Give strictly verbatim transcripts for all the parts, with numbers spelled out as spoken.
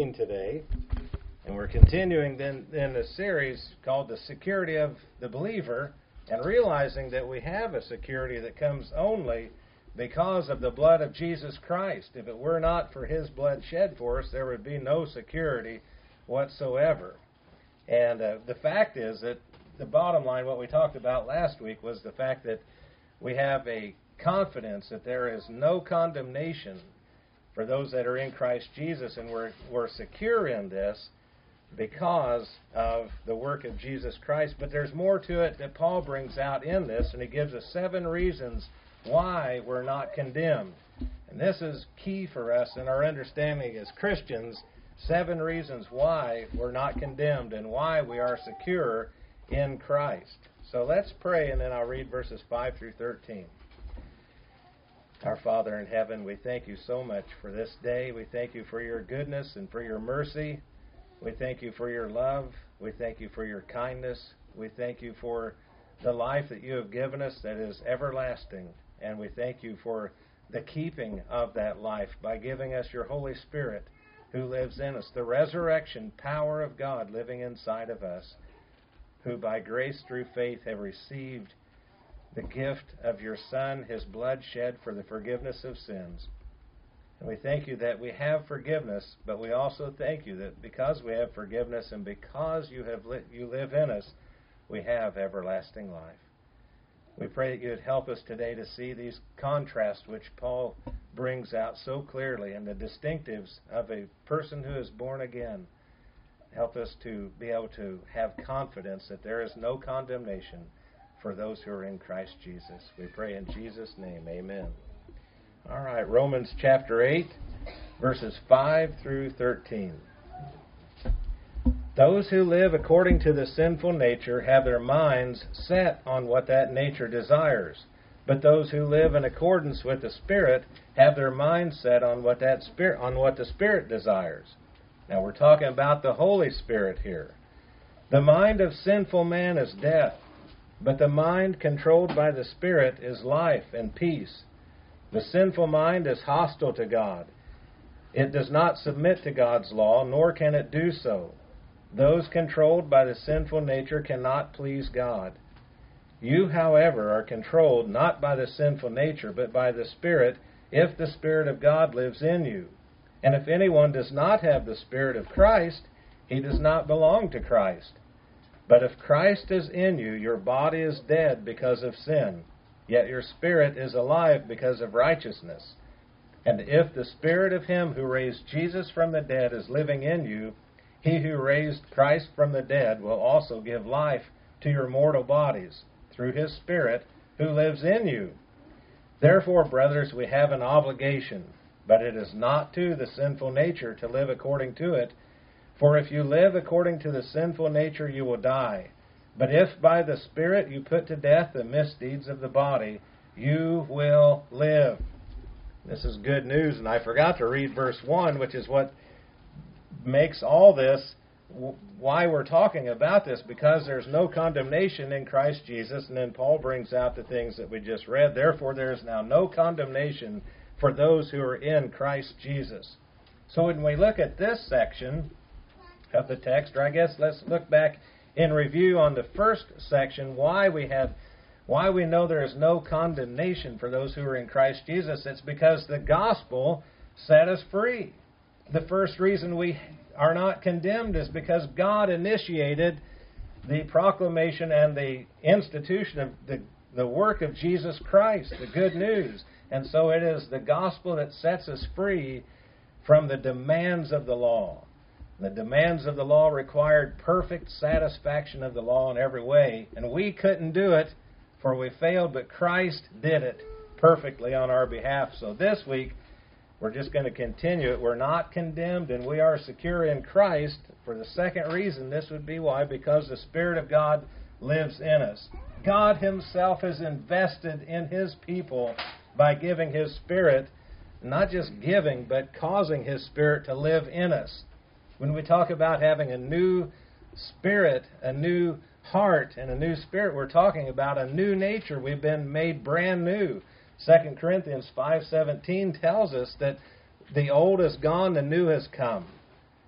thirteen today, and we're continuing then in a series called The Security of the Believer, and realizing that we have a security that comes only because of the blood of Jesus Christ. If it were not for His blood shed for us, there would be no security whatsoever. And uh, the fact is that the bottom line, what we talked about last week, was the fact that we have a confidence that there is no condemnation for those that are in Christ Jesus, and we're, we're secure in this because of the work of Jesus Christ. But there's more to it that Paul brings out in this, and he gives us seven reasons why we're not condemned. And this is key for us in our understanding as Christians, seven reasons why we're not condemned and why we are secure in Christ. So let's pray, and then I'll read verses five through thirteen. Our Father in heaven, we thank you so much for this day. We thank you for your goodness and for your mercy. We thank you for your love. We thank you for your kindness. We thank you for the life that you have given us that is everlasting. And we thank you for the keeping of that life by giving us your Holy Spirit who lives in us, the resurrection power of God living inside of us, who by grace through faith have received the gift of your Son, His blood shed for the forgiveness of sins. And we thank you that we have forgiveness, but we also thank you that because we have forgiveness and because you have li- you live in us, we have everlasting life. We pray that you would help us today to see these contrasts which Paul brings out so clearly and the distinctives of a person who is born again. Help us to be able to have confidence that there is no condemnation for those who are in Christ Jesus. We pray in Jesus' name, amen. All right, Romans chapter eight, verses five through thirteen. Those who live according to the sinful nature have their minds set on what that nature desires. But those who live in accordance with the Spirit have their minds set on what that Spirit, on what the Spirit desires. Now we're talking about the Holy Spirit here. The mind of sinful man is death, but the mind controlled by the Spirit is life and peace. The sinful mind is hostile to God. It does not submit to God's law, nor can it do so. Those controlled by the sinful nature cannot please God. You, however, are controlled not by the sinful nature, but by the Spirit, if the Spirit of God lives in you. And if anyone does not have the Spirit of Christ, he does not belong to Christ. But if Christ is in you, your body is dead because of sin, yet your spirit is alive because of righteousness. And if the Spirit of Him who raised Jesus from the dead is living in you, He who raised Christ from the dead will also give life to your mortal bodies through His Spirit who lives in you. Therefore, brothers, we have an obligation, but it is not to the sinful nature to live according to it. For if you live according to the sinful nature, you will die. But if by the Spirit you put to death the misdeeds of the body, you will live. This is good news, and I forgot to read verse one, which is what makes all this, why we're talking about this, because there's no condemnation in Christ Jesus. And then Paul brings out the things that we just read. Therefore, there is now no condemnation for those who are in Christ Jesus. So when we look at this section of the text, or I guess let's look back in review on the first section, why we have, why we know there is no condemnation for those who are in Christ Jesus. It's because the gospel set us free. The first reason we are not condemned is because God initiated the proclamation and the institution of the, the work of Jesus Christ, the good news. And so it is the gospel that sets us free from the demands of the law. The demands of the law required perfect satisfaction of the law in every way, and we couldn't do it, for we failed, but Christ did it perfectly on our behalf. So this week, we're just going to continue it. We're not condemned, and we are secure in Christ. For the second reason, this would be why, because the Spirit of God lives in us. God Himself has invested in His people by giving His Spirit, not just giving, but causing His Spirit to live in us. When we talk about having a new spirit, a new heart, and a new spirit, we're talking about a new nature. We've been made brand new. Second Corinthians five seventeen tells us that the old is gone, the new has come.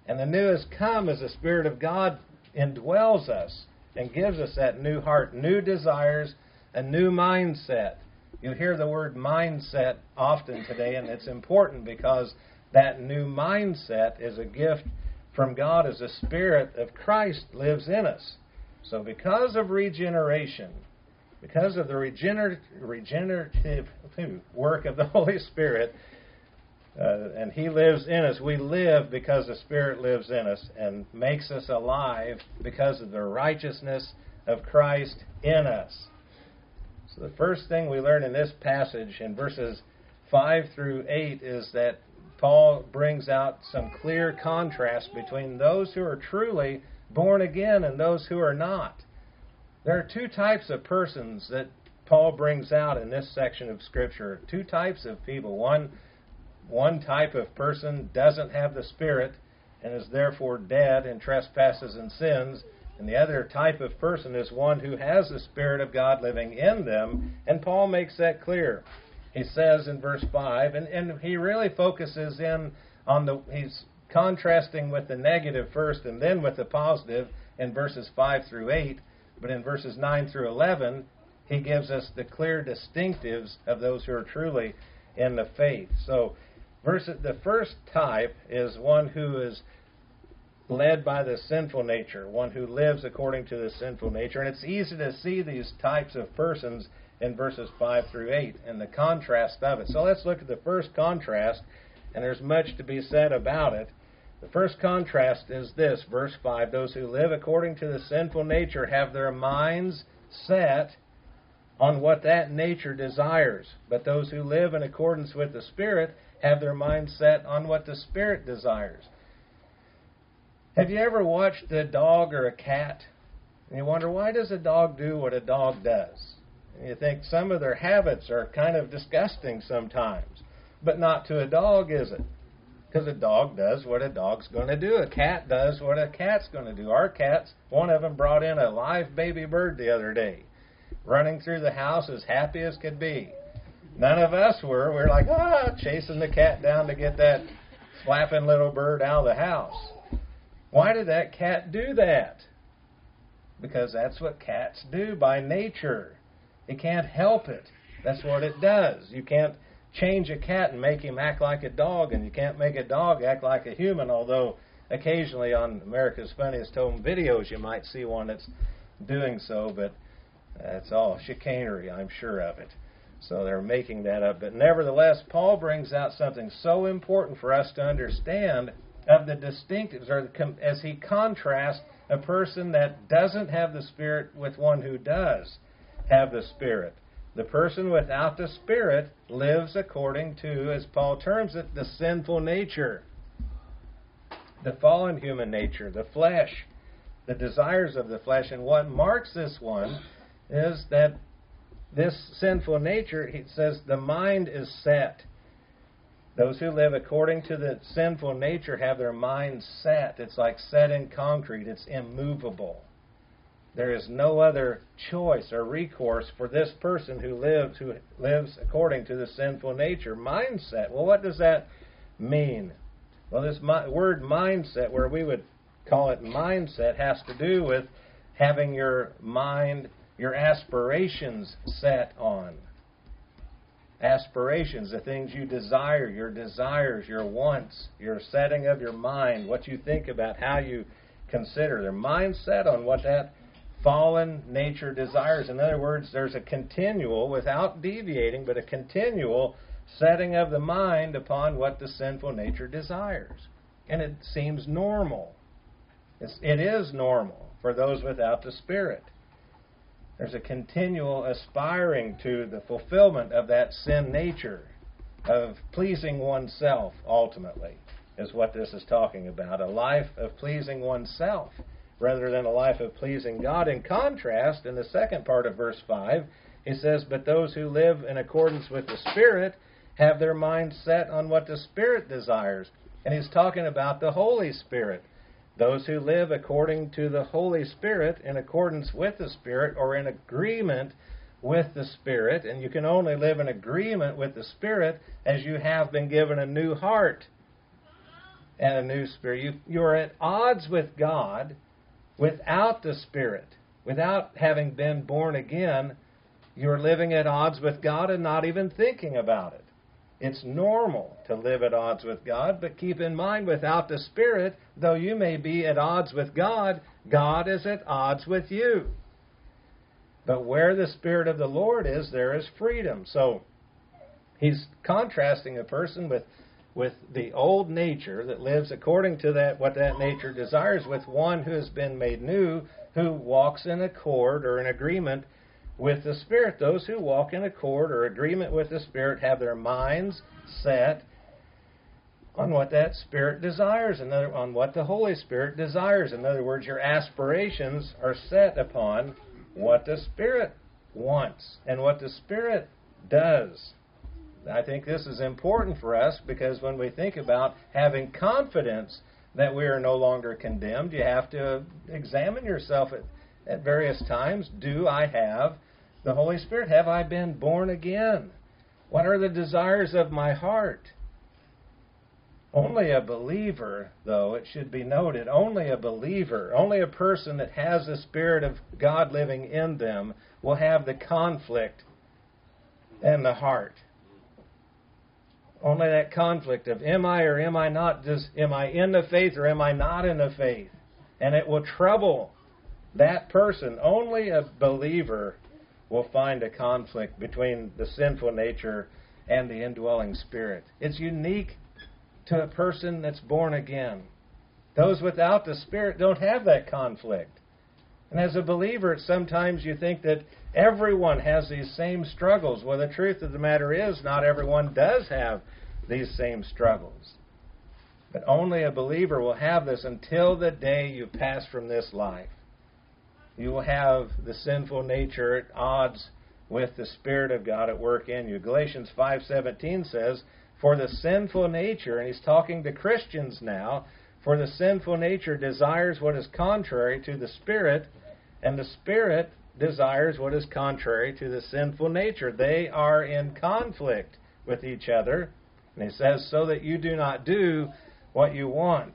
And the new has come as the Spirit of God indwells us and gives us that new heart, new desires, a new mindset. You hear the word mindset often today, and it's important because that new mindset is a gift from God as the Spirit of Christ lives in us. So because of regeneration, because of the regener- regenerative work of the Holy Spirit, uh, and He lives in us, we live because the Spirit lives in us and makes us alive because of the righteousness of Christ in us. So the first thing we learn in this passage in verses five through eight is that Paul brings out some clear contrast between those who are truly born again and those who are not. There are two types of persons that Paul brings out in this section of Scripture. Two types of people. One, one type of person doesn't have the Spirit and is therefore dead in trespasses and sins. And the other type of person is one who has the Spirit of God living in them. And Paul makes that clear. He says in verse five, and, and he really focuses in on the, he's contrasting with the negative first and then with the positive in verses five through eight. But in verses nine through eleven, he gives us the clear distinctives of those who are truly in the faith. So verse, the first type is one who is led by the sinful nature, one who lives according to the sinful nature. And it's easy to see these types of persons in verses five through eight and the contrast of it. So let's look at the first contrast, and there's much to be said about it. The first contrast is this, verse five, those who live according to the sinful nature have their minds set on what that nature desires, but those who live in accordance with the Spirit have their minds set on what the Spirit desires. Have you ever watched a dog or a cat, and you wonder, why does a dog do what a dog does? And you think some of their habits are kind of disgusting sometimes, but not to a dog, is it? Because a dog does what a dog's going to do. A cat does what a cat's going to do. Our cats, one of them brought in a live baby bird the other day, running through the house as happy as could be. None of us were. We were like, ah, chasing the cat down to get that flapping little bird out of the house. Why did that cat do that? Because that's what cats do by nature. It can't help it. That's what it does. You can't change a cat and make him act like a dog, and you can't make a dog act like a human, although occasionally on America's Funniest Home Videos you might see one that's doing so, but that's all chicanery, I'm sure of it. So they're making that up. But nevertheless, Paul brings out something so important for us to understand of the distinctives, or as he contrasts a person that doesn't have the Spirit with one who does have the Spirit. The person without the Spirit lives according to, as Paul terms it, the sinful nature, the fallen human nature, the flesh, the desires of the flesh. And what marks this one is that this sinful nature, he says, the mind is set. Those who live according to the sinful nature have their mind set. It's like set in concrete. It's immovable. There is no other choice or recourse for this person who lives who lives according to the sinful nature. Mindset. Well, what does that mean? Well, this mi- word mindset, where we would call it mindset, has to do with having your mind, your aspirations set on. Aspirations, the things you desire, your desires, your wants, your setting of your mind, what you think about, how you consider. Their mindset on what that fallen nature desires. In other words, there's a continual, without deviating, but a continual setting of the mind upon what the sinful nature desires. And it seems normal. It's, it is normal for those without the Spirit. There's a continual aspiring to the fulfillment of that sin nature, of pleasing oneself, ultimately, is what this is talking about. A life of pleasing oneself rather than a life of pleasing God. In contrast, in the second part of verse five, he says, but those who live in accordance with the Spirit have their mind set on what the Spirit desires. And he's talking about the Holy Spirit. Those who live according to the Holy Spirit, in accordance with the Spirit, or in agreement with the Spirit. And you can only live in agreement with the Spirit as you have been given a new heart. and a new spirit. You, you're at odds with God without the Spirit. Without having been born again, you're living at odds with God and not even thinking about it. It's normal to live at odds with God, but keep in mind, without the Spirit, though you may be at odds with God, God is at odds with you. But where the Spirit of the Lord is, there is freedom. So he's contrasting a person with, with the old nature that lives according to that what that nature desires with one who has been made new, who walks in accord or in agreement with the Spirit. Those who walk in accord or agreement with the Spirit have their minds set on what that Spirit desires, and on what the Holy Spirit desires. In other words, your aspirations are set upon what the Spirit wants and what the Spirit does. I think this is important for us because when we think about having confidence that we are no longer condemned, you have to examine yourself at, at various times. Do I have the Holy Spirit? Have I been born again? What are the desires of my heart? Only a believer, though, it should be noted, only a believer, only a person that has the Spirit of God living in them will have the conflict in the heart. Only that conflict of am I or am I not, does, am I in the faith or am I not in the faith? And it will trouble that person. Only a believer will find a conflict between the sinful nature and the indwelling Spirit. It's unique to a person that's born again. Those without the Spirit don't have that conflict. And as a believer, sometimes you think that everyone has these same struggles. Well, the truth of the matter is, not everyone does have these same struggles. But only a believer will have this until the day you pass from this life. You will have the sinful nature at odds with the Spirit of God at work in you. Galatians five seventeen says, for the sinful nature, and he's talking to Christians now, for the sinful nature desires what is contrary to the Spirit, and the Spirit desires what is contrary to the sinful nature. They are in conflict with each other. And he says, so that you do not do what you want.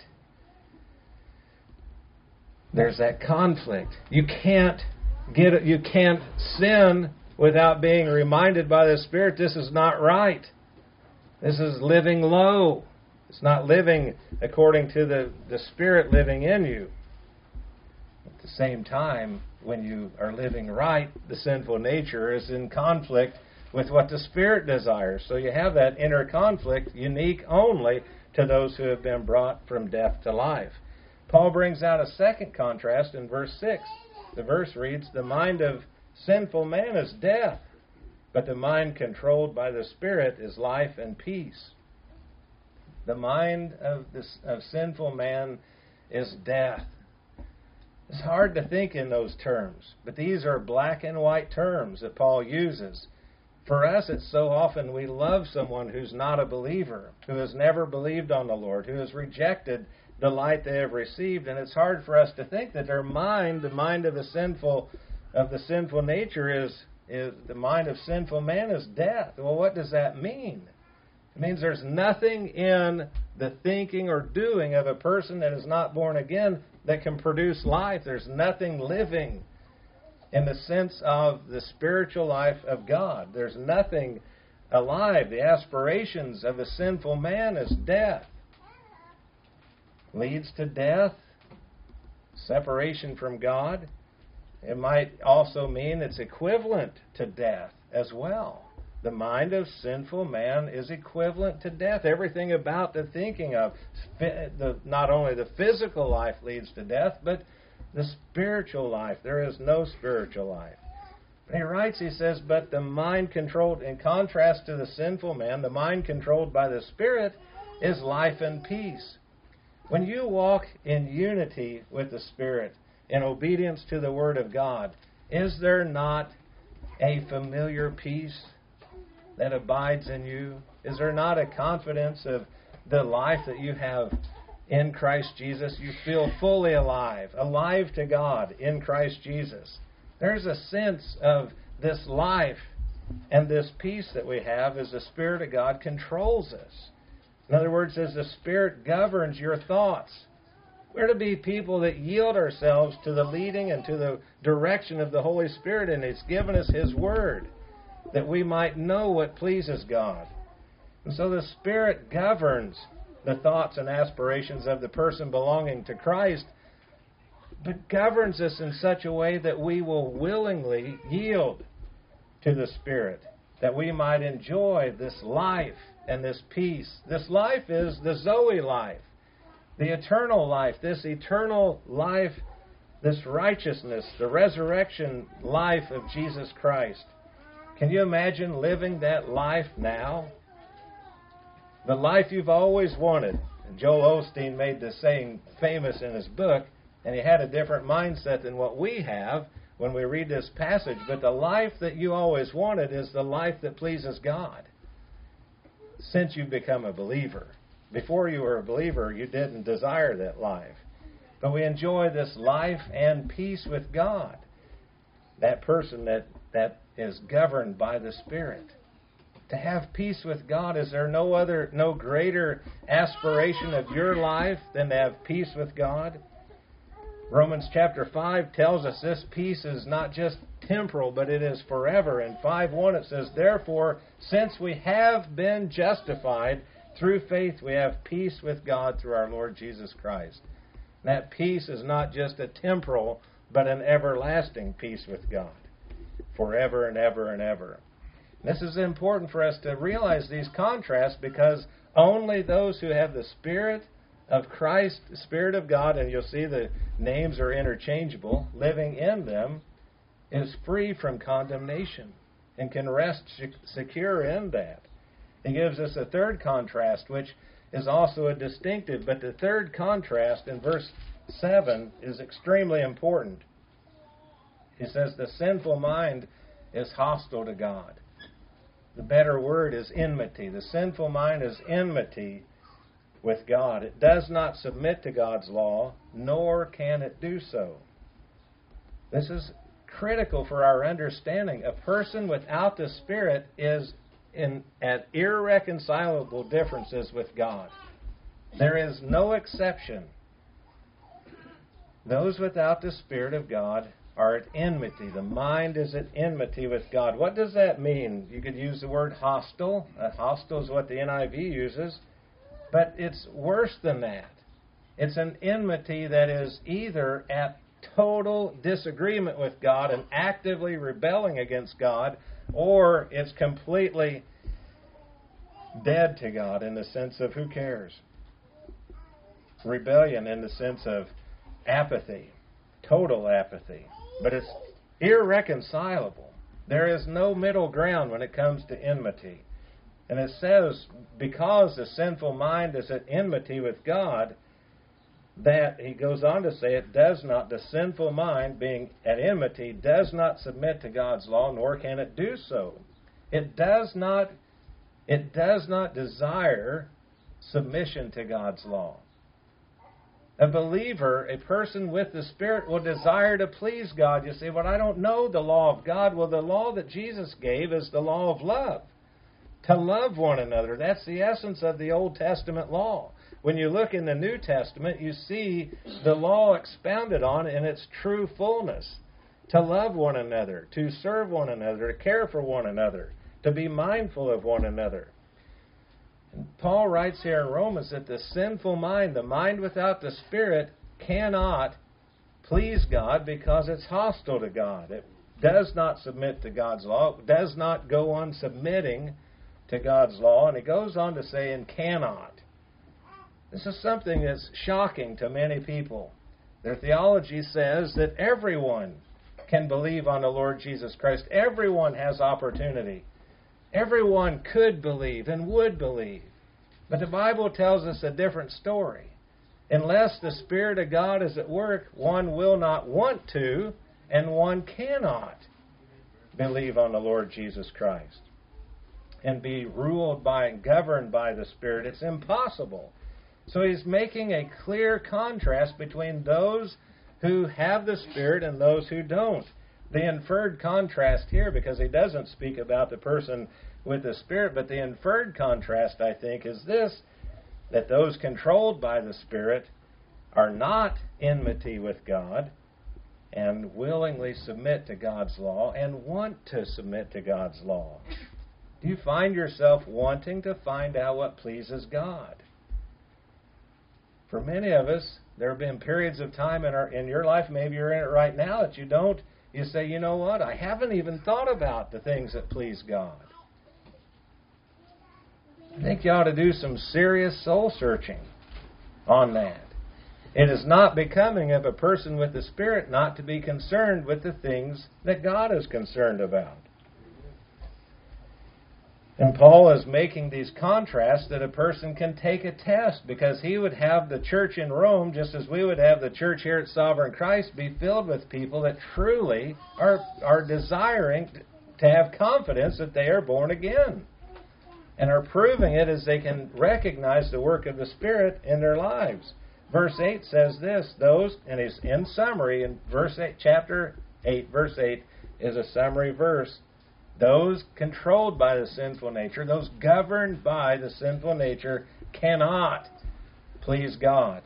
There's that conflict. You can't get you can't sin without being reminded by the Spirit this is not right. This is living low. It's not living according to the, the Spirit living in you. At the same time, when you are living right, the sinful nature is in conflict with what the Spirit desires. So you have that inner conflict unique only to those who have been brought from death to life. Paul brings out a second contrast in verse six. The verse reads, the mind of sinful man is death, but the mind controlled by the Spirit is life and peace. The mind of, this, of sinful man is death. It's hard to think in those terms, but these are black and white terms that Paul uses. For us, it's so often we love someone who's not a believer, who has never believed on the Lord, who has rejected the light they have received, and it's hard for us to think that their mind, the mind of the sinful, of the sinful nature, is is the mind of sinful man is death. Well, what does that mean? It means there's nothing in the thinking or doing of a person that is not born again that can produce life. There's nothing living in the sense of the spiritual life of God. There's nothing alive. The aspirations of a sinful man is death. Leads to death, separation from God. It might also mean it's equivalent to death as well. The mind of sinful man is equivalent to death. Everything about the thinking of, the, not only the physical life leads to death, but the spiritual life. There is no spiritual life. And he writes, he says, but the mind controlled, in contrast to the sinful man, the mind controlled by the Spirit is life and peace. When you walk in unity with the Spirit, in obedience to the Word of God, is there not a familiar peace that abides in you? Is there not a confidence of the life that you have in Christ Jesus? You feel fully alive, alive to God in Christ Jesus. There's a sense of this life and this peace that we have as the Spirit of God controls us. In other words, as the Spirit governs your thoughts, we're to be people that yield ourselves to the leading and to the direction of the Holy Spirit, and He's given us His Word that we might know what pleases God. And so the Spirit governs the thoughts and aspirations of the person belonging to Christ, but governs us in such a way that we will willingly yield to the Spirit, that we might enjoy this life and this peace. This life is the Zoe life, the eternal life, this eternal life, this righteousness, the resurrection life of Jesus Christ. Can you imagine living that life now? The life you've always wanted. And Joel Osteen made this saying famous in his book, and he had a different mindset than what we have when we read this passage. But the life that you always wanted is the life that pleases God since you've become a believer. Before you were a believer, you didn't desire that life. But we enjoy this life and peace with God. That person that, that is governed by the Spirit. To have peace with God, is there no other, no greater aspiration of your life than to have peace with God? Romans chapter five tells us this peace is not just temporal, but it is forever. In five one it says, "Therefore, since we have been justified through faith, we have peace with God through our Lord Jesus Christ." And that peace is not just a temporal, but an everlasting peace with God, forever and ever and ever. This is important for us to realize these contrasts, because only those who have the Spirit of Christ, the Spirit of God, and you'll see the names are interchangeable, living in them, is free from condemnation and can rest secure in that. He gives us a third contrast, which is also a distinctive, but the third contrast in verse seven is extremely important. He says the sinful mind is hostile to God. The better word is enmity. The sinful mind is enmity with God. It does not submit to God's law, nor can it do so. This is critical for our understanding. A person without the Spirit is in at irreconcilable differences with God. There is no exception. Those without the Spirit of God are at enmity. The mind is at enmity with God. What does that mean? You could use the word hostile. Uh, hostile is what the N I V uses. But it's worse than that. It's an enmity that is either at total disagreement with God and actively rebelling against God, or it's completely dead to God in the sense of who cares. Rebellion in the sense of apathy, total apathy. But it's irreconcilable. There is no middle ground when it comes to enmity. And it says, because the sinful mind is at enmity with God, that, he goes on to say, it does not, the sinful mind being at enmity, does not submit to God's law, nor can it do so. It does not, it does not desire submission to God's law. A believer, a person with the Spirit, will desire to please God. You say, well, I don't know the law of God. Well, the law that Jesus gave is the law of love. To love one another. That's the essence of the Old Testament law. When you look in the New Testament, you see the law expounded on in its true fullness. To love one another, to serve one another, to care for one another, to be mindful of one another. And Paul writes here in Romans that the sinful mind, the mind without the Spirit, cannot please God because it's hostile to God. It does not submit to God's law. It does not go on submitting to God's law. And he goes on to say, and cannot. This is something that's shocking to many people. Their theology says that everyone can believe on the Lord Jesus Christ. Everyone has opportunity. Everyone could believe and would believe. But the Bible tells us a different story. Unless the Spirit of God is at work, one will not want to, and one cannot believe on the Lord Jesus Christ and be ruled by and governed by the Spirit. It's impossible. So he's making a clear contrast between those who have the Spirit and those who don't. The inferred contrast here, because he doesn't speak about the person with the Spirit, but the inferred contrast, I think, is this, that those controlled by the Spirit are not enmity with God and willingly submit to God's law and want to submit to God's law. Do you find yourself wanting to find out what pleases God? For many of us, there have been periods of time in our in your life, maybe you're in it right now, that you don't, you say, you know what, I haven't even thought about the things that please God. I think you ought to do some serious soul searching on that. It is not becoming of a person with the Spirit not to be concerned with the things that God is concerned about. And Paul is making these contrasts that a person can take a test, because he would have the church in Rome, just as we would have the church here at Sovereign Christ, be filled with people that truly are, are desiring to have confidence that they are born again, and are proving it as they can recognize the work of the Spirit in their lives. Verse eight says this, those, and he's in summary, in verse eight, chapter eight, verse eight is a summary verse. Those controlled by the sinful nature, those governed by the sinful nature, cannot please God.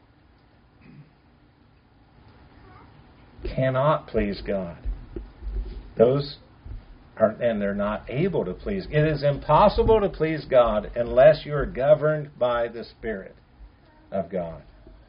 Cannot please God. Those are, and they're not able to please. It is impossible to please God unless you are governed by the Spirit of God.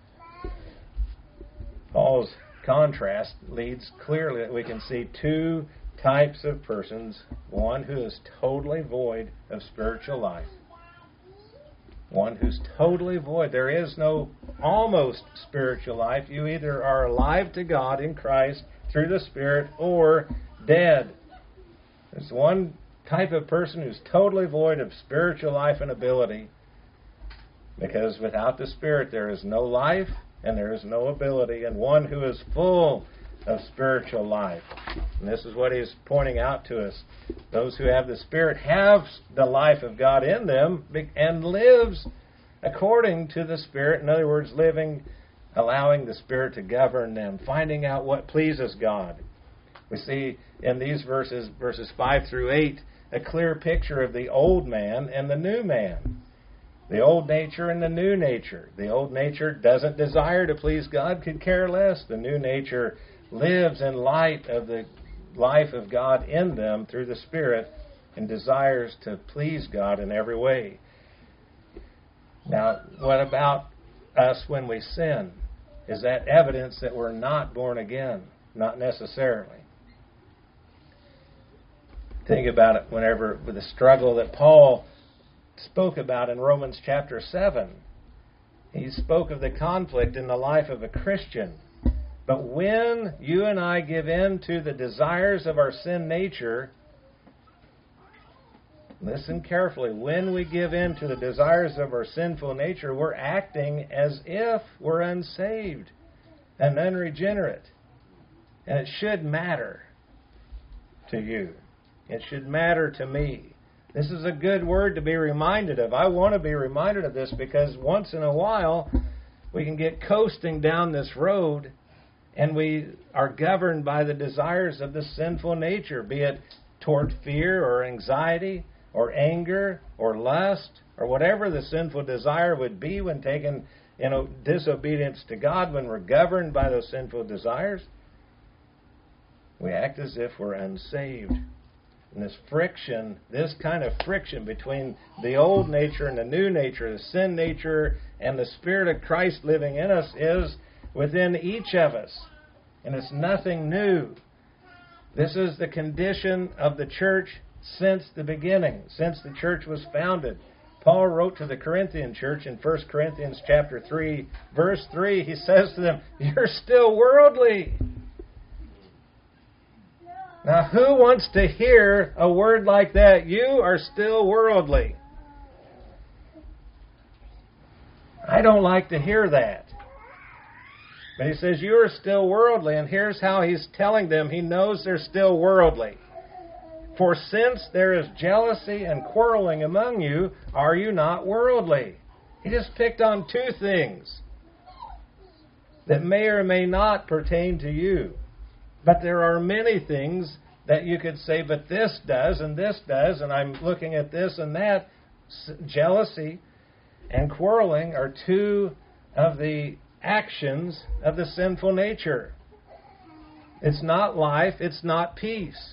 Paul's contrast leads clearly that we can see two types of persons. One who is totally void of spiritual life. One who's totally void. There is no almost spiritual life. You either are alive to God in Christ through the Spirit or dead. There's one type of person who's totally void of spiritual life and ability, because without the Spirit there is no life and there is no ability, and one who is full of spiritual life. And this is what he's pointing out to us. Those who have the Spirit have the life of God in them and lives according to the Spirit. In other words, living, allowing the Spirit to govern them, finding out what pleases God. We see in these verses, verses five through eight, a clear picture of the old man and the new man. The old nature and the new nature. The old nature doesn't desire to please God, could care less. The new nature lives in light of the life of God in them through the Spirit and desires to please God in every way. Now, what about us when we sin? Is that evidence that we're not born again? Not necessarily. Think about it whenever, with the struggle that Paul spoke about in Romans chapter seven. He spoke of the conflict in the life of a Christian. But when you and I give in to the desires of our sin nature, listen carefully, when we give in to the desires of our sinful nature, we're acting as if we're unsaved and unregenerate. And it should matter to you. It should matter to me. This is a good word to be reminded of. I want to be reminded of this, because once in a while we can get coasting down this road and we are governed by the desires of the sinful nature, be it toward fear or anxiety or anger or lust or whatever the sinful desire would be when taken in disobedience to God. When we're governed by those sinful desires, we act as if we're unsaved. And this friction, this kind of friction between the old nature and the new nature, the sin nature and the Spirit of Christ living in us, is within each of us. And it's nothing new. This is the condition of the church since the beginning, since the church was founded. Paul wrote to the Corinthian church in First Corinthians chapter three, verse three, he says to them, "You're still worldly." Now, who wants to hear a word like that? You are still worldly. I don't like to hear that. But he says, you are still worldly. And here's how he's telling them. He knows they're still worldly. For since there is jealousy and quarreling among you, are you not worldly? He just picked on two things that may or may not pertain to you. But there are many things that you could say, but this does and this does, and I'm looking at this and that. Jealousy and quarreling are two of the actions of the sinful nature. It's not life, it's not peace.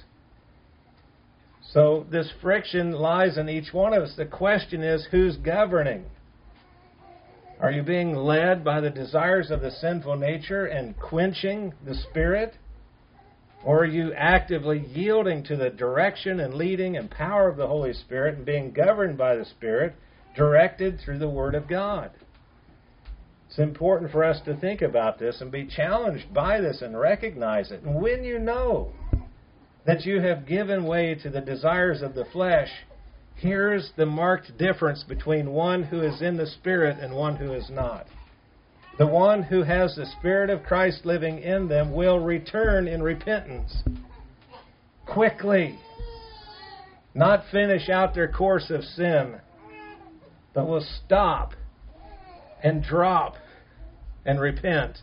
So this friction lies in each one of us. The question is, who's governing? Are you being led by the desires of the sinful nature and quenching the Spirit? Or are you actively yielding to the direction and leading and power of the Holy Spirit and being governed by the Spirit, directed through the Word of God? It's important for us to think about this and be challenged by this and recognize it. And when you know that you have given way to the desires of the flesh, here's the marked difference between one who is in the Spirit and one who is not. The one who has the Spirit of Christ living in them will return in repentance quickly, not finish out their course of sin, but will stop and drop and repent.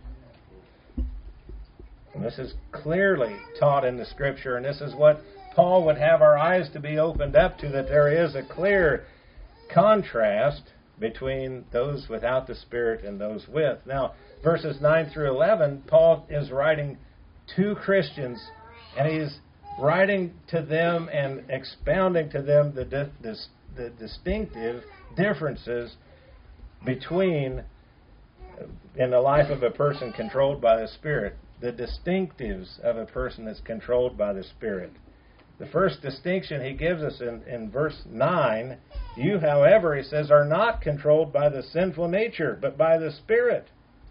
And this is clearly taught in the Scripture, and this is what Paul would have our eyes to be opened up to, that there is a clear contrast between those without the Spirit and those with. Now, verses nine through eleven, Paul is writing to Christians, and he's writing to them and expounding to them the, di- the, the distinctive differences between, in the life of a person controlled by the Spirit, the distinctives of a person that's controlled by the Spirit. The first distinction he gives us in, in verse nine, you, however, he says, are not controlled by the sinful nature, but by the Spirit,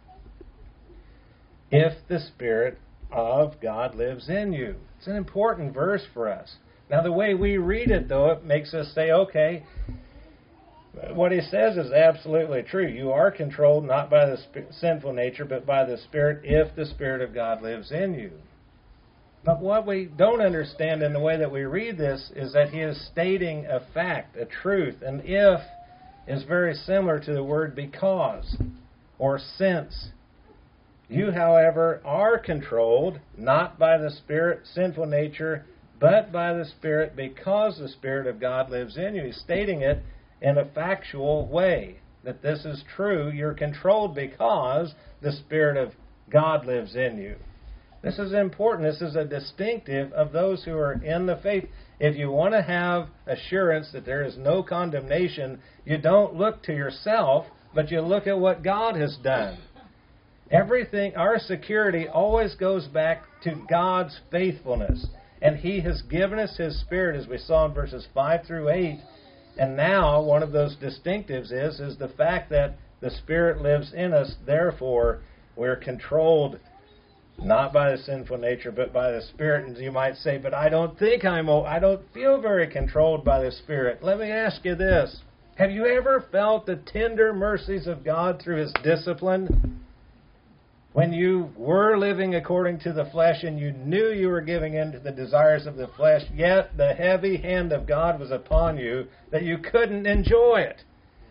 if the Spirit of God lives in you. It's an important verse for us. Now, the way we read it, though, it makes us say, okay, what he says is absolutely true. You are controlled not by the sp- sinful nature, but by the Spirit, if the Spirit of God lives in you. But what we don't understand in the way that we read this is that he is stating a fact, a truth. And if is very similar to the word because or since. You, however, are controlled not by the Spirit, sinful nature, but by the Spirit, because the Spirit of God lives in you. He's stating it in a factual way, that this is true. You're controlled because the Spirit of God lives in you. This is important. This is a distinctive of those who are in the faith. If you want to have assurance that there is no condemnation, you don't look to yourself, but you look at what God has done. Everything, our security always goes back to God's faithfulness. And He has given us His Spirit, as we saw in verses five through eight. And now, one of those distinctives is, is the fact that the Spirit lives in us. Therefore, we're controlled not by the sinful nature, but by the Spirit. And you might say, but I don't think I'm, I don't feel very controlled by the Spirit. Let me ask you this. Have you ever felt the tender mercies of God through His discipline? When you were living according to the flesh and you knew you were giving in to the desires of the flesh, yet the heavy hand of God was upon you that you couldn't enjoy it.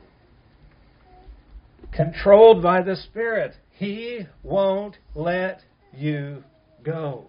Controlled by the Spirit. He won't let you go.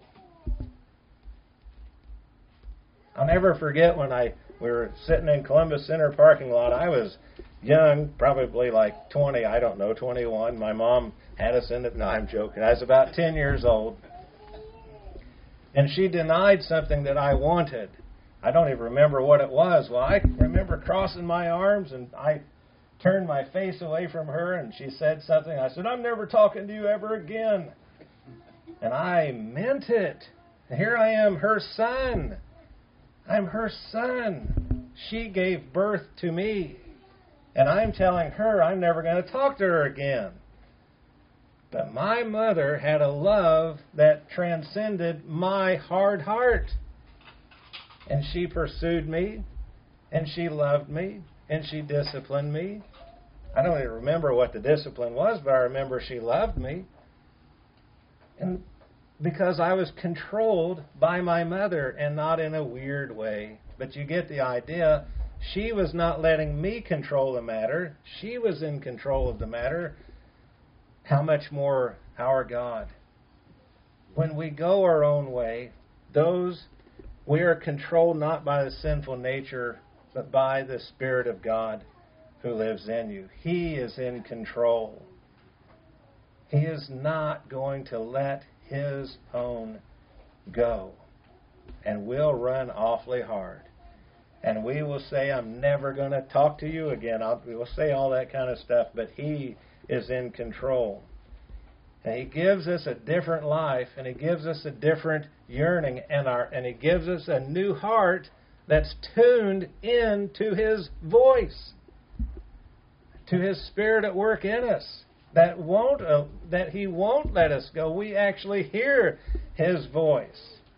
I'll never forget when I we were sitting in Columbus Center parking lot. I was young, probably like twenty, I don't know, twenty-one. My mom had us in it. No, I'm joking. I was about ten years old. And she denied something that I wanted. I don't even remember what it was. Well, I remember crossing my arms and I turned my face away from her and she said something. I said, I'm never talking to you ever again. And I meant it. And here I am, her son. I'm her son. She gave birth to me. And I'm telling her I'm never going to talk to her again. But my mother had a love that transcended my hard heart. And she pursued me. And she loved me. And she disciplined me. I don't even remember what the discipline was, but I remember she loved me. And because I was controlled by my mother, and not in a weird way. But you get the idea. She was not letting me control the matter. She was in control of the matter. How much more our God? When we go our own way, those we are controlled not by the sinful nature, but by the Spirit of God, who lives in you. He is in control. He is not going to let His own go. And we'll run awfully hard. And we will say, I'm never going to talk to you again. I'll, we will say all that kind of stuff, but He is in control. And He gives us a different life, and He gives us a different yearning, and, our, and He gives us a new heart that's tuned in to His voice, to His Spirit at work in us. That won't uh, that He won't let us go. We actually hear His voice.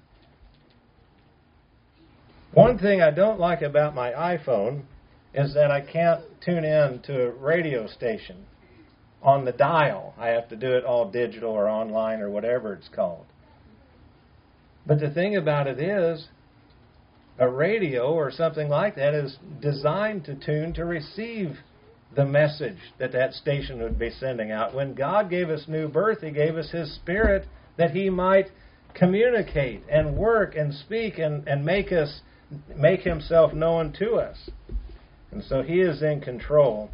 One thing I don't like about my iPhone is that I can't tune in to a radio station on the dial. I have to do it all digital or online or whatever it's called. But the thing about it is, a radio or something like that is designed to tune to receive the message that that station would be sending out. When God gave us new birth, He gave us His Spirit that He might communicate and work and speak and, and make us make Himself known to us. And so He is in control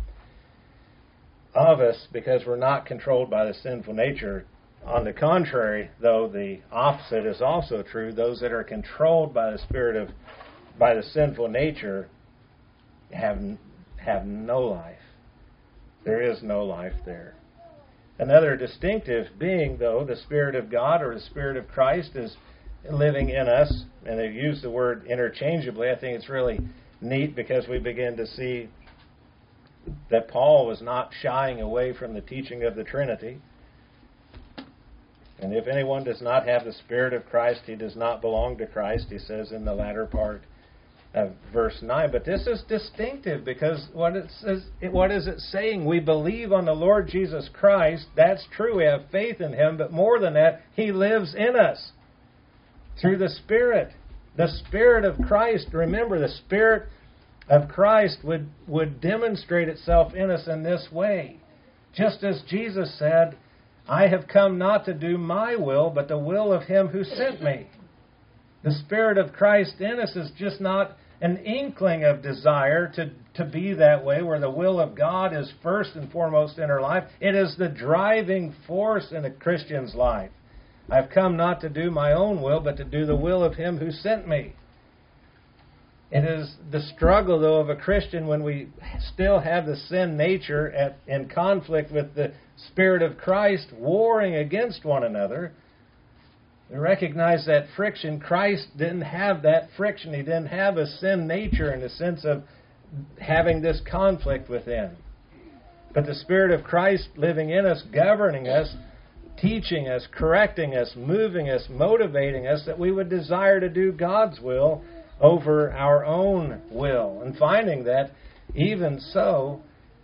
of us because we're not controlled by the sinful nature. On the contrary, though, the opposite is also true. Those that are controlled by the spirit of, by the sinful nature, have have no life. There is no life there. Another distinctive being, though, the Spirit of God or the Spirit of Christ is living in us, and they use the word interchangeably. I think it's really neat because we begin to see that Paul was not shying away from the teaching of the Trinity. And if anyone does not have the Spirit of Christ, he does not belong to Christ, he says in the latter part of verse nine. But this is distinctive because what it says, what is it saying? We believe on the Lord Jesus Christ. That's true. We have faith in Him. But more than that, He lives in us through the Spirit. The Spirit of Christ. Remember, the Spirit of Christ would, would demonstrate itself in us in this way. Just as Jesus said, I have come not to do my will, but the will of Him who sent me. The Spirit of Christ in us is just not an inkling of desire to, to be that way, where the will of God is first and foremost in our life. It is the driving force in a Christian's life. I've come not to do my own will, but to do the will of Him who sent me. It is the struggle, though, of a Christian when we still have the sin nature at, in conflict with the Spirit of Christ, warring against one another. We recognize that friction. Christ didn't have that friction. He didn't have a sin nature in the sense of having this conflict within. But the Spirit of Christ living in us, governing us, teaching us, correcting us, moving us, motivating us, that we would desire to do God's will over our own will. And finding that, even so,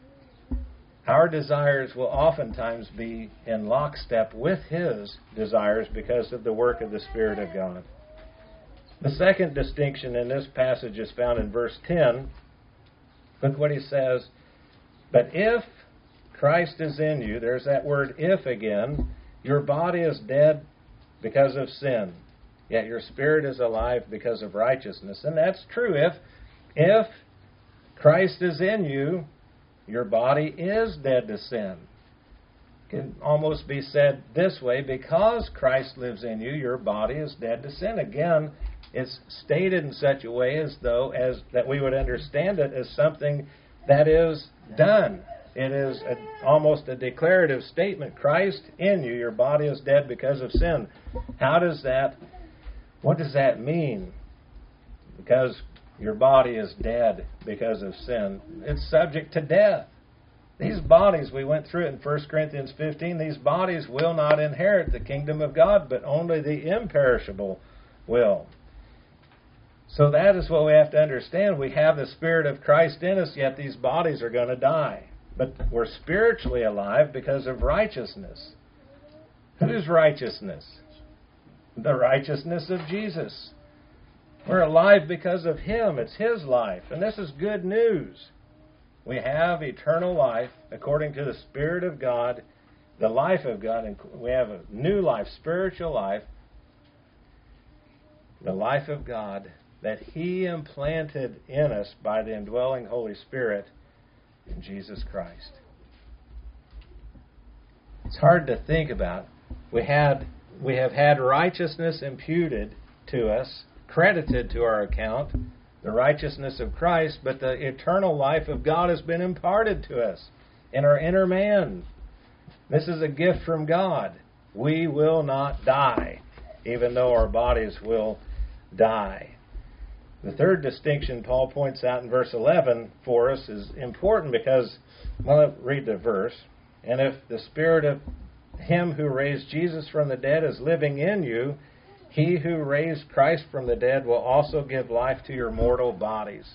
our desires will oftentimes be in lockstep with His desires because of the work of the Spirit of God. The second distinction in this passage is found in verse ten. Look what he says. But if Christ is in you, there's that word if again, your body is dead because of sin, yet your spirit is alive because of righteousness. And that's true. If, if Christ is in you, your body is dead to sin. It can almost be said this way, because Christ lives in you, your body is dead to sin. Again, it's stated in such a way as though as that we would understand it as something that is done. It is a, almost a declarative statement. Christ in you, your body is dead because of sin. How does that, what does that mean? Because your body is dead because of sin. It's subject to death. These bodies, we went through it in First Corinthians fifteen, these bodies will not inherit the kingdom of God, but only the imperishable will. So that is what we have to understand. We have the Spirit of Christ in us, yet these bodies are going to die. But we're spiritually alive because of righteousness. Whose righteousness? The righteousness of Jesus. We're alive because of Him. It's His life. And this is good news. We have eternal life according to the Spirit of God, the life of God. And we have a new life, spiritual life, the life of God that He implanted in us by the indwelling Holy Spirit. in Jesus Christ. It's hard to think about. We had we have had righteousness imputed to us, credited to our account, the righteousness of Christ, but the eternal life of God has been imparted to us in our inner man. This is a gift from God. We will not die, even though our bodies will die. The third distinction Paul points out in verse eleven for us is important because, well, let's read the verse. And if the Spirit of Him who raised Jesus from the dead is living in you, He who raised Christ from the dead will also give life to your mortal bodies.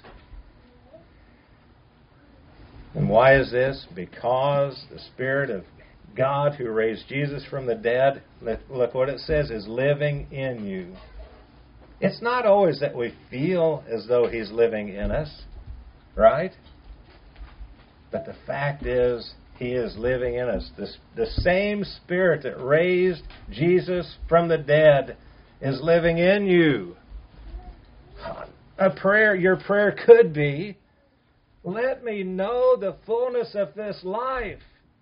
And why is this? Because the Spirit of God who raised Jesus from the dead, look what it says, is living in you. It's not always that we feel as though He's living in us, right? But the fact is, He is living in us. The, the same Spirit that raised Jesus from the dead is living in you. A prayer, your prayer could be, let me know the fullness of this life.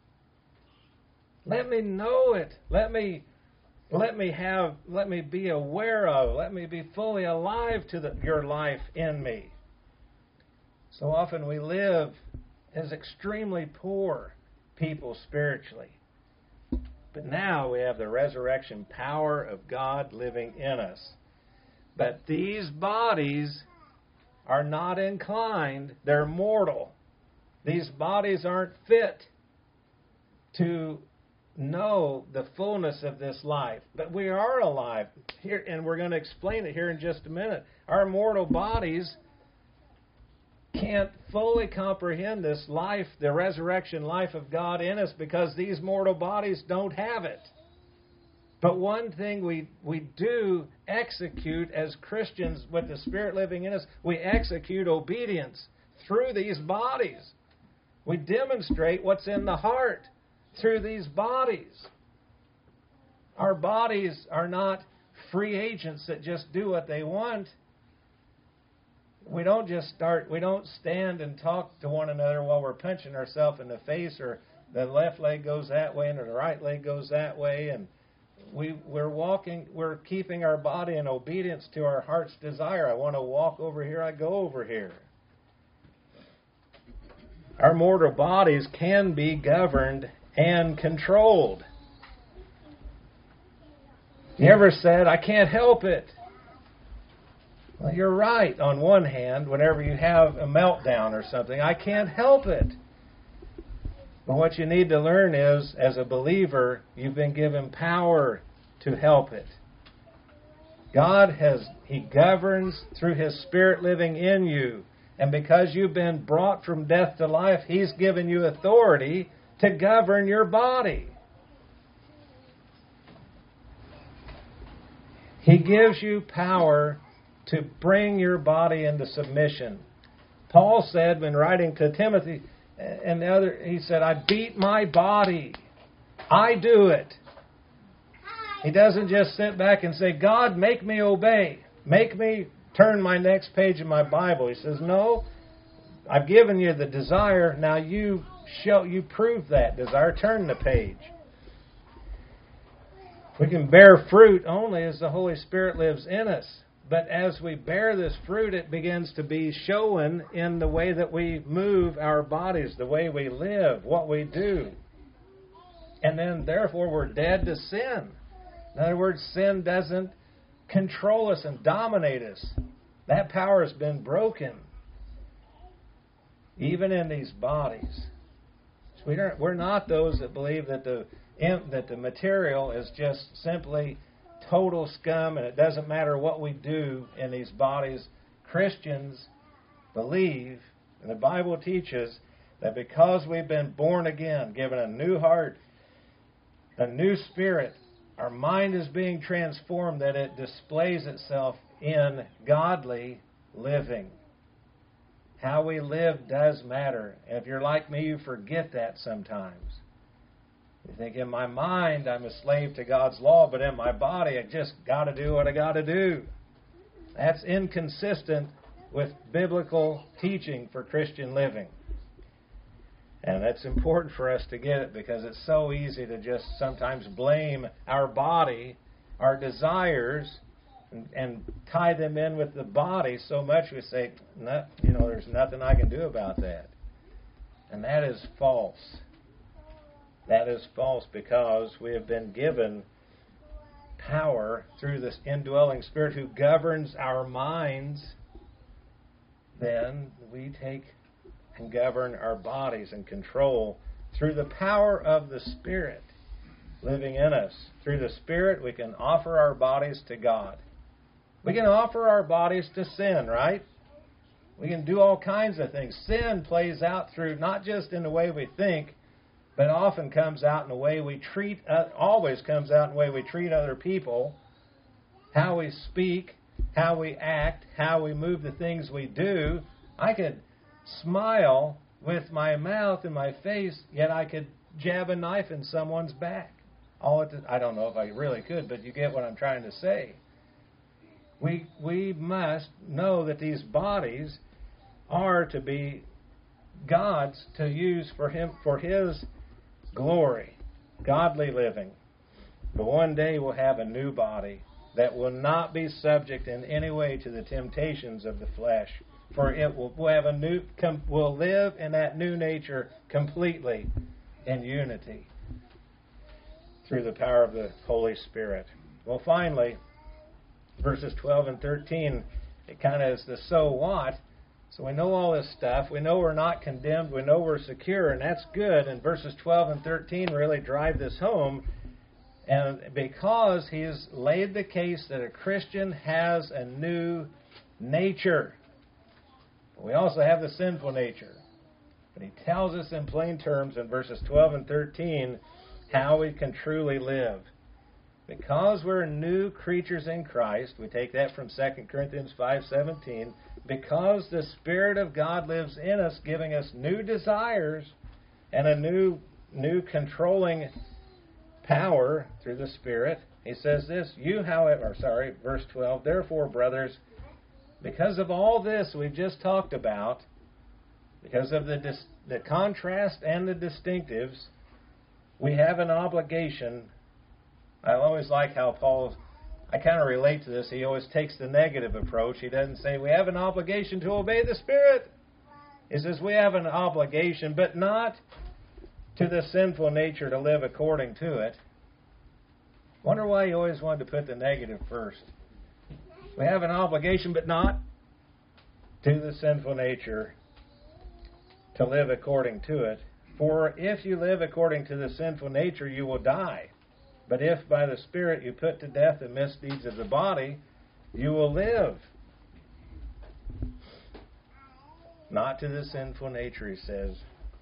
Let me know it. Let me let me have let me be aware of, let me be fully alive to the, your life in me. So often we live as extremely poor people spiritually. But now we have the resurrection power of God living in us. But these bodies are not inclined, they're mortal. These bodies aren't fit to know the fullness of this life. But we are alive. Here, and we're going to explain it here in just a minute. Our mortal bodies can't fully comprehend this life, the resurrection life of God in us, because these mortal bodies don't have it. But one thing we, we do execute as Christians with the Spirit living in us, we execute obedience through these bodies. We demonstrate what's in the heart through these bodies. Our bodies are not free agents that just do what they want. We don't just start, we don't stand and talk to one another while we're punching ourselves in the face, or the left leg goes that way and the right leg goes that way, and we, we're walking, we're keeping our body in obedience to our heart's desire. I want to walk over here, I go over here. Our mortal bodies can be governed and controlled. You ever said, I can't help it? Well, you're right on one hand, whenever you have a meltdown or something, I can't help it. But what you need to learn is, as a believer, you've been given power to help it. God has, He governs through His Spirit living in you. And because you've been brought from death to life, He's given you authority to govern your body. He gives you power to bring your body into submission. Paul said when writing to Timothy, and the other, he said, I beat my body. I do it. He doesn't just sit back and say, God, make me obey. Make me turn my next page in my Bible. He says, no, I've given you the desire. Now you show, you prove that desire. Turn the page. We can bear fruit only as the Holy Spirit lives in us. But as we bear this fruit, it begins to be shown in the way that we move our bodies, the way we live, what we do. And then, therefore, we're dead to sin. In other words, sin doesn't control us and dominate us. That power has been broken, even in these bodies. So we don't, we're not those that believe that the that the material is just simply total scum, and it doesn't matter what we do in these bodies. Christians believe, and the Bible teaches, that because we've been born again, given a new heart, a new spirit, our mind is being transformed, that it displays itself in godly living. How we live does matter. And if you're like me, you forget that sometimes. You think, in my mind, I'm a slave to God's law, but in my body, I just got to do what I got to do. That's inconsistent with biblical teaching for Christian living. And it's important for us to get it because it's so easy to just sometimes blame our body, our desires, and, and tie them in with the body so much we say, no, you know, there's nothing I can do about that. And that is false. That is false because we have been given power through this indwelling Spirit who governs our minds. Then we take and govern our bodies and control through the power of the Spirit living in us. Through the Spirit, we can offer our bodies to God. We can offer our bodies to sin, right? We can do all kinds of things. Sin plays out through not just in the way we think, but often comes out in the way we treat, uh, always comes out in the way we treat other people, how we speak, how we act, how we move the things we do. I could smile with my mouth and my face, yet I could jab a knife in someone's back. All at the, I don't know if I really could, but you get what I'm trying to say. We we must know that these bodies are to be God's to use for him for His glory, godly living. But one day we'll have a new body that will not be subject in any way to the temptations of the flesh. For it will we'll have a new com, will live in that new nature completely in unity through the power of the Holy Spirit. Well, finally, verses twelve and thirteen, it kind of is the so what. So we know all this stuff. We know we're not condemned. We know we're secure, and that's good. And verses twelve and thirteen really drive this home. And because he's laid the case that a Christian has a new nature. We also have the sinful nature. But he tells us in plain terms in verses twelve and thirteen how we can truly live. Because we're new creatures in Christ, we take that from Second Corinthians five seventeen, because the Spirit of God lives in us, giving us new desires and a new new controlling power through the Spirit. He says this, you however, sorry, verse twelve, therefore, brothers, because of all this we've just talked about, because of the dis- the contrast and the distinctives, we have an obligation. I always like how Paul, I kind of relate to this. He always takes the negative approach. He doesn't say we have an obligation to obey the Spirit. He says we have an obligation, but not to the sinful nature to live according to it. Wonder why he always wanted to put the negative first. We have an obligation, but not to the sinful nature to live according to it. For if you live according to the sinful nature, you will die. But if by the Spirit you put to death the misdeeds of the body, you will live. Not to the sinful nature, he says.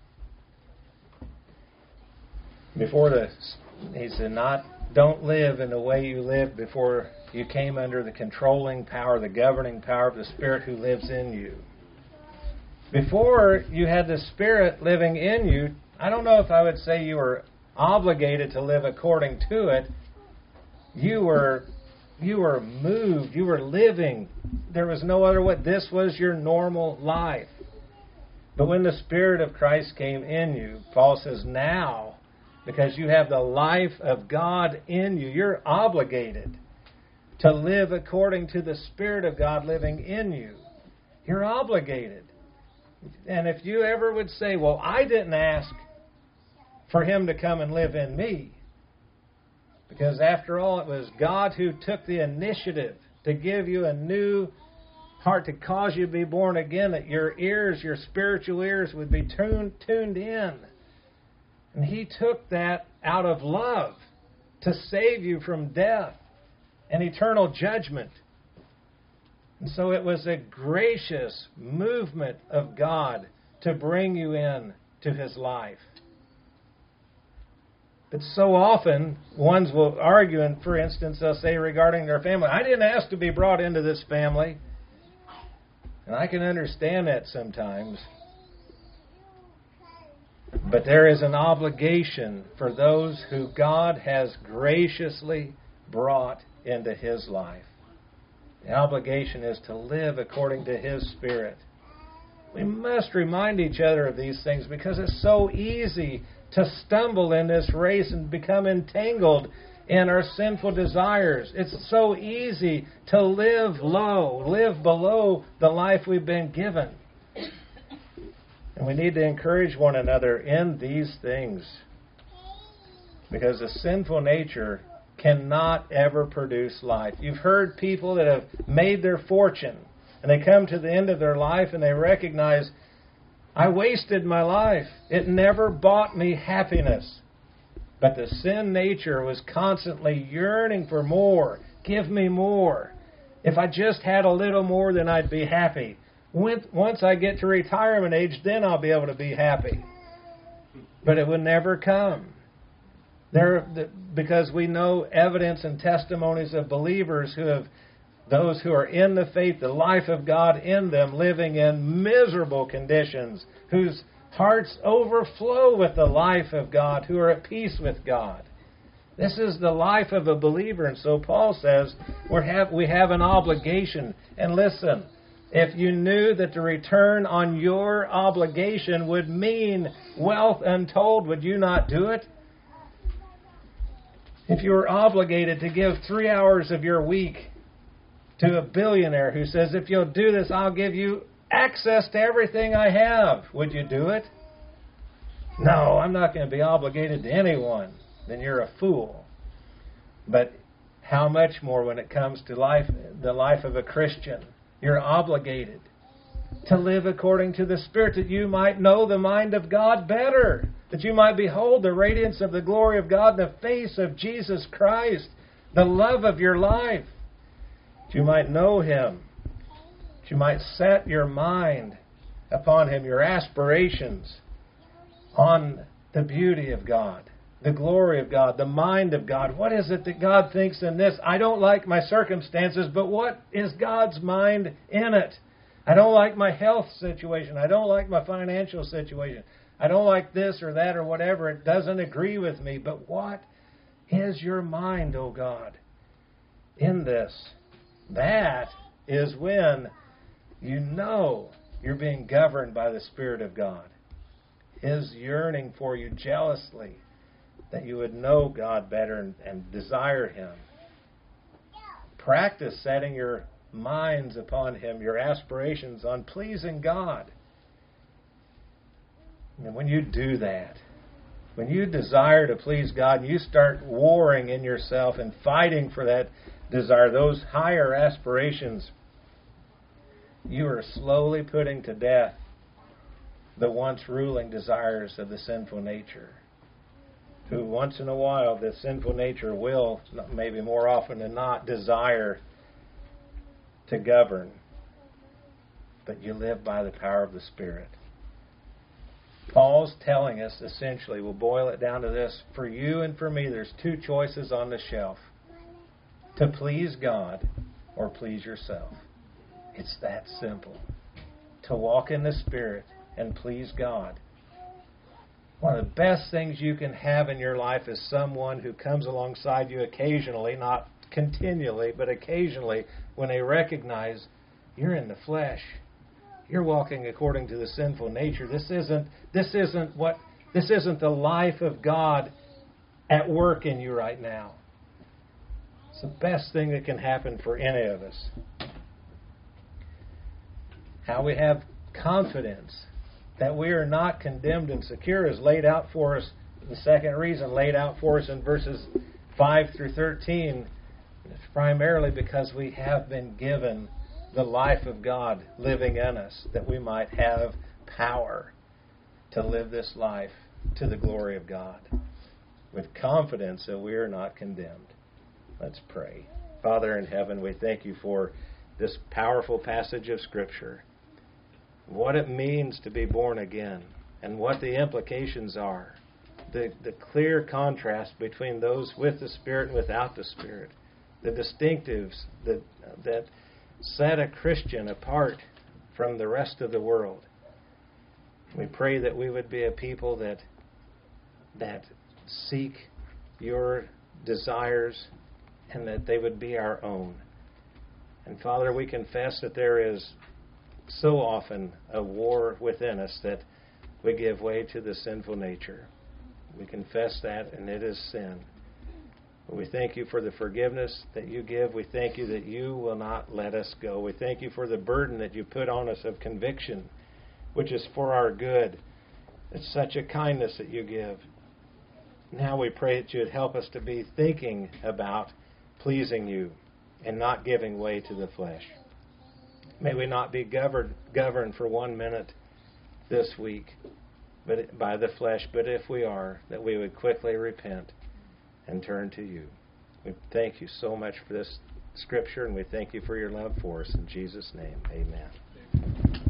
Before the, he said, not, don't live in the way you lived before you came under the controlling power, the governing power of the Spirit who lives in you. Before you had the Spirit living in you, I don't know if I would say you were obligated to live according to it. You were you were moved, you were living. There was no other way. This was your normal life. But when the Spirit of Christ came in you, Paul says now, because you have the life of God in you, you're obligated to live according to the Spirit of God living in you. You're obligated. And if you ever would say, well, I didn't ask for Him to come and live in me, because after all, it was God who took the initiative to give you a new heart, to cause you to be born again, that your ears, your spiritual ears would be tuned, tuned in. And He took that out of love to save you from death and eternal judgment. And so it was a gracious movement of God to bring you in to His life. But so often, ones will argue, and for instance, they'll say regarding their family, I didn't ask to be brought into this family. And I can understand that sometimes. But there is an obligation for those who God has graciously brought into His life. The obligation is to live according to His Spirit. We must remind each other of these things because it's so easy to stumble in this race and become entangled in our sinful desires. It's so easy to live low, live below the life we've been given. And we need to encourage one another in these things because the sinful nature cannot ever produce life. You've heard people that have made their fortune and they come to the end of their life and they recognize, I wasted my life. It never bought me happiness. But the sin nature was constantly yearning for more. Give me more. If I just had a little more, then I'd be happy. Once I get to retirement age, then I'll be able to be happy. But it would never come. There, because we know evidence and testimonies of believers who have, those who are in the faith, the life of God in them, living in miserable conditions, whose hearts overflow with the life of God, who are at peace with God. This is the life of a believer. And so Paul says we have, we have an obligation. And listen, if you knew that the return on your obligation would mean wealth untold, would you not do it? If you were obligated to give three hours of your week to a billionaire who says, if you'll do this, I'll give you access to everything I have, would you do it? No, I'm not going to be obligated to anyone. Then you're a fool. But how much more when it comes to life, the life of a Christian? You're obligated to live according to the Spirit, that you might know the mind of God better, that you might behold the radiance of the glory of God in the face of Jesus Christ, the love of your life, that you might know Him, that you might set your mind upon Him, your aspirations on the beauty of God, the glory of God, the mind of God. What is it that God thinks in this? I don't like my circumstances, but what is God's mind in it? I don't like my health situation. I don't like my financial situation. I don't like this or that or whatever. It doesn't agree with me. But what is your mind, O God, in this? That is when you know you're being governed by the Spirit of God. His yearning for you jealously, that you would know God better and, and desire Him. Practice setting your minds upon Him, your aspirations on pleasing God. And when you do that, when you desire to please God, and you start warring in yourself and fighting for that desire, those higher aspirations, you are slowly putting to death the once ruling desires of the sinful nature, who once in a while the sinful nature will, maybe more often than not, desire to govern. But you live by the power of the Spirit. Paul's telling us essentially, we'll boil it down to this, for you and for me, there's two choices on the shelf: to please God or please yourself. It's that simple. To walk in the Spirit and please God. One of the best things you can have in your life is someone who comes alongside you occasionally, not continually, but occasionally, when they recognize you're in the flesh. You're walking according to the sinful nature. This isn't this isn't what this isn't the life of God at work in you right now. It's the best thing that can happen for any of us. How we have confidence that we are not condemned and secure is laid out for us. The second reason laid out for us in verses five through thirteen. It's primarily because we have been given the life of God living in us, that we might have power to live this life to the glory of God with confidence that we are not condemned. Let's pray. Father in heaven, we thank you for this powerful passage of Scripture, what it means to be born again, and what the implications are, the, the clear contrast between those with the Spirit and without the Spirit, the distinctives that that set a Christian apart from the rest of the world. We pray that we would be a people that that seek your desires and that they would be our own. And Father, we confess that there is so often a war within us that we give way to the sinful nature. We confess that, and it is sin. We thank you for the forgiveness that you give. We thank you that you will not let us go. We thank you for the burden that you put on us of conviction, which is for our good. It's such a kindness that you give. Now we pray that you would help us to be thinking about pleasing you and not giving way to the flesh. May we not be governed, governed for one minute this week but by the flesh, but if we are, that we would quickly repent and turn to you. We thank you so much for this scripture, and we thank you for your love for us. In Jesus' name, amen.